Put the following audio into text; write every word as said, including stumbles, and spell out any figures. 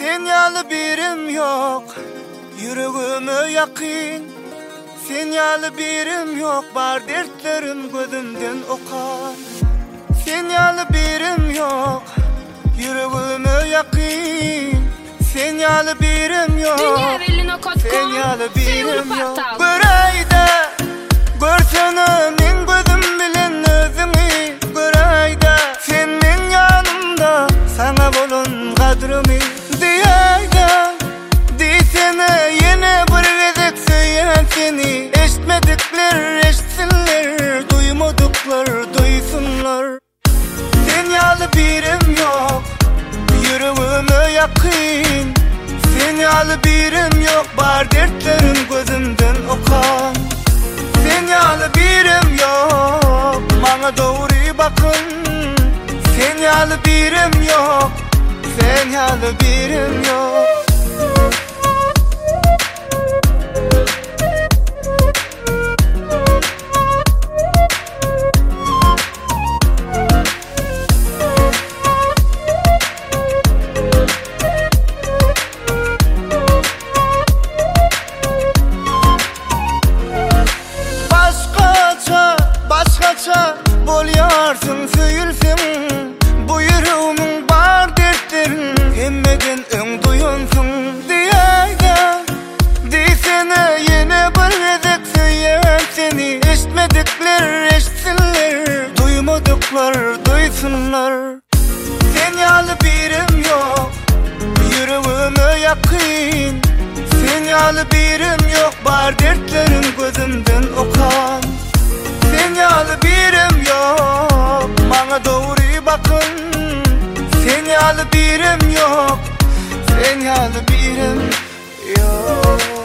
Sen yalı birim yok, yüreğime yakın. Sen yalı birim yok, bar dertlerim gözümden okar. Sen yalı birim yok, yüreğime yakın. Sen yalı birim yok, sen yalı birim yok. Bir ayda görsene men gözüm bilen özümü. Bir ayda sen men yanımda, sana bolun kadrımı. Diyayda diysene yine bir vezek söyleyen seni. Eşitmedikler eşitsinler, duymadıklar duysunlar. Sen yalı birim yok, yüreğime yakın. Sen yalı birim yok, bar dertlerim gözümden okan. Sen yalı birim yok, bana doğru bakın. Sen yalı birim yok, sen yalı birim yok. Bolyarsın söyülsem bu yüreğimin bar dertlerin hemmeden ön duyunsun. Diyayda diysene yine bir vezek söyleyen seni. Eşitmedikler eşitsinler, duymadıklar duysunlar. Sen yalı birim yok, yüreğime yakın. Sen yalı birim yok, bar dertlerim gözümden okan. Sen yalı birim yok, bana doğru bakın. Sen yalı birim yok, sen yalı birim yok.